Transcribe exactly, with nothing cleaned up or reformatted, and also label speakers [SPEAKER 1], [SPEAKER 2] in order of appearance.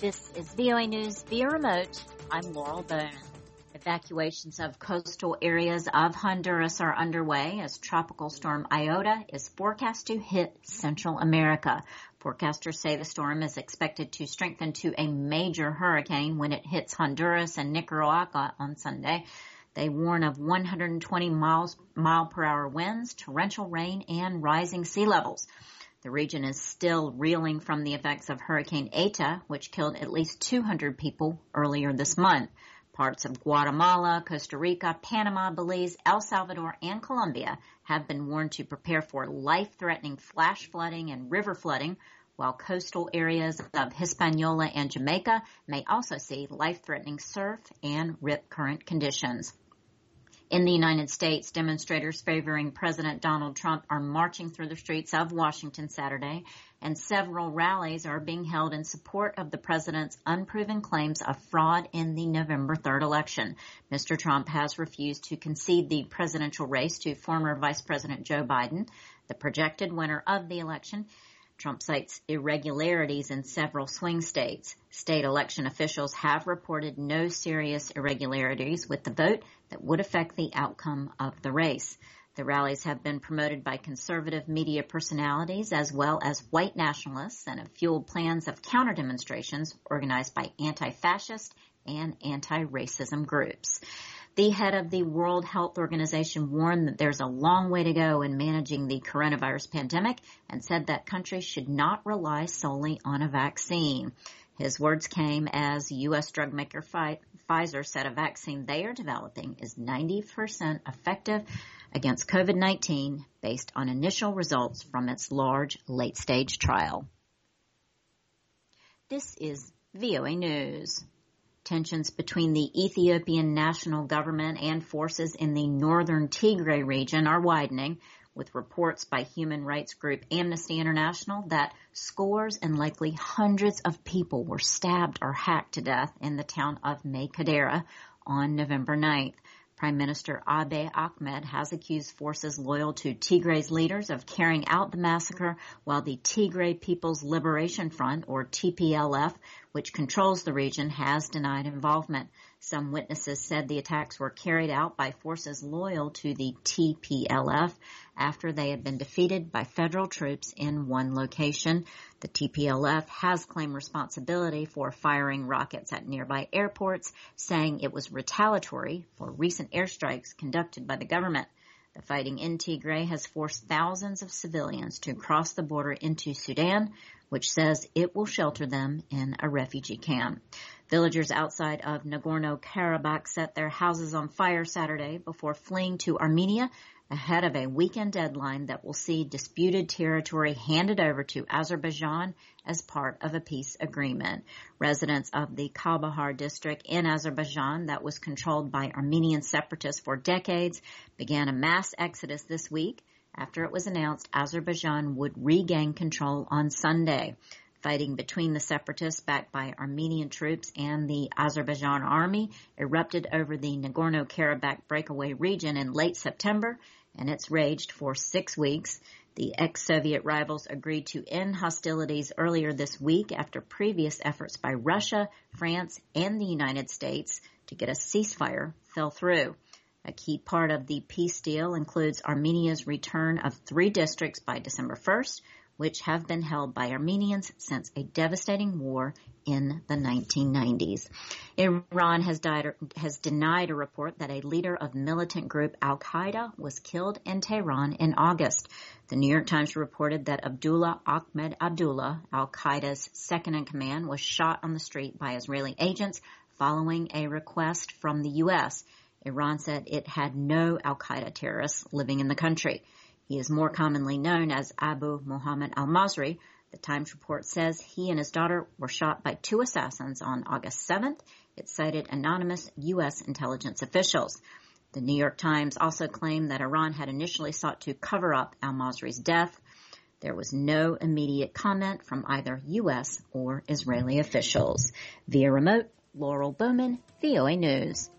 [SPEAKER 1] This is V O A News via remote. I'm Laurel Bowman. Evacuations of coastal areas of Honduras are underway as Tropical Storm Iota is forecast to hit Central America. Forecasters say the storm is expected to strengthen to a major hurricane when it hits Honduras and Nicaragua on Sunday. They warn of one hundred twenty miles mile per hour winds, torrential rain, and rising sea levels. The region is still reeling from the effects of Hurricane Eta, which killed at least two hundred people earlier this month. Parts of Guatemala, Costa Rica, Panama, Belize, El Salvador, and Colombia have been warned to prepare for life-threatening flash flooding and river flooding, while coastal areas of Hispaniola and Jamaica may also see life-threatening surf and rip current conditions. In the United States, demonstrators favoring President Donald Trump are marching through the streets of Washington Saturday, and several rallies are being held in support of the president's unproven claims of fraud in the November third election. Mister Trump has refused to concede the presidential race to former Vice President Joe Biden, the projected winner of the election. Trump cites irregularities in several swing states. State election officials have reported no serious irregularities with the vote that would affect the outcome of the race. The rallies have been promoted by conservative media personalities as well as white nationalists and have fueled plans of counter-demonstrations organized by anti-fascist and anti-racism groups. The head of the World Health Organization warned that there's a long way to go in managing the coronavirus pandemic and said that countries should not rely solely on a vaccine. His words came as U S drug maker Pfizer said a vaccine they are developing is ninety percent effective against COVID nineteen based on initial results from its large late-stage trial. This is V O A News. Tensions between the Ethiopian national government and forces in the northern Tigray region are widening, with reports by human rights group Amnesty International that scores and likely hundreds of people were stabbed or hacked to death in the town of Maykadera on November ninth. Prime Minister Abiy Ahmed has accused forces loyal to Tigray's leaders of carrying out the massacre, while the Tigray People's Liberation Front, or T P L F, which controls the region, has denied involvement. Some witnesses said the attacks were carried out by forces loyal to the T P L F after they had been defeated by federal troops in one location. The T P L F has claimed responsibility for firing rockets at nearby airports, saying it was retaliatory for recent airstrikes conducted by the government. The fighting in Tigray has forced thousands of civilians to cross the border into Sudan, which says it will shelter them in a refugee camp. Villagers outside of Nagorno-Karabakh set their houses on fire Saturday before fleeing to Armenia ahead of a weekend deadline that will see disputed territory handed over to Azerbaijan as part of a peace agreement. Residents of the Kalbahar district in Azerbaijan that was controlled by Armenian separatists for decades began a mass exodus this week after it was announced Azerbaijan would regain control on Sunday. Fighting between the separatists backed by Armenian troops and the Azerbaijan army erupted over the Nagorno-Karabakh breakaway region in late September, and it's raged for six weeks. The ex-Soviet rivals agreed to end hostilities earlier this week after previous efforts by Russia, France, and the United States to get a ceasefire fell through. A key part of the peace deal includes Armenia's return of three districts by December first, which have been held by Armenians since a devastating war in the nineteen nineties. Iran has, died, has denied a report that a leader of militant group Al-Qaeda was killed in Tehran in August. The New York Times reported that Abdullah Ahmed Abdullah, Al-Qaeda's second-in-command, was shot on the street by Israeli agents following a request from the U S. Iran said it had no Al-Qaeda terrorists living in the country. He is more commonly known as Abu Muhammad al-Masri. The Times report says he and his daughter were shot by two assassins on August seventh. It cited anonymous U S intelligence officials. The New York Times also claimed that Iran had initially sought to cover up al-Masri's death. There was no immediate comment from either U S or Israeli officials. Via remote, Laurel Bowman, V O A News.